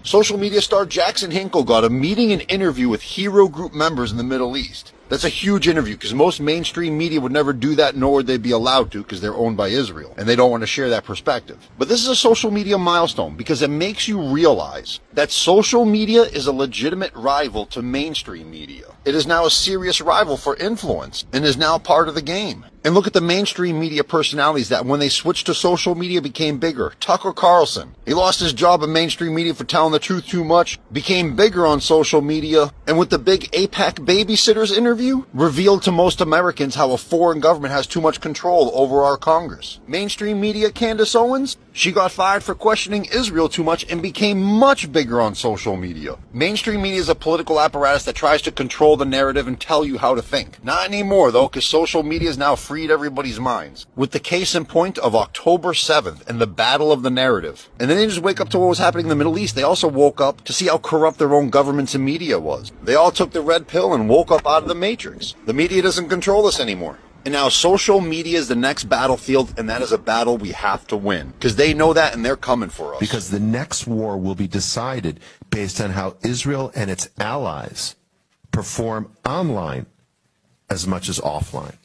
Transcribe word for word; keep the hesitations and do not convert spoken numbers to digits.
Social media star Jackson Hinkle got a meeting and interview with Hero Group members in the Middle East. That's a huge interview because most mainstream media would never do that, nor would they be allowed to because they're owned by Israel and they don't want to share that perspective. But this is a social media milestone because it makes you realize that social media is a legitimate rival to mainstream media. It is now a serious rival for influence and is now part of the game. And look at the mainstream media personalities that when they switched to social media became bigger. Tucker Carlson, he lost his job in mainstream media for telling the truth too much, became bigger on social media, and with the big AIPAC babysitters interview, revealed to most Americans how a foreign government has too much control over our Congress. Mainstream media Candace Owens, she got fired for questioning Israel too much and became much bigger on social media. Mainstream media is a political apparatus that tries to control the narrative and tell you how to think. Not anymore though, because social media is now freed everybody's minds. With the case in point of October seventh and the battle of the narrative. And then they just wake up to what was happening in the Middle East. They also woke up to see how corrupt their own governments and media was. They all took the red pill and woke up out of the matrix. The media doesn't control us anymore. And now social media is the next battlefield, and that is a battle we have to win. Because they know that, and they're coming for us. Because the next war will be decided based on how Israel and its allies perform online as much as offline.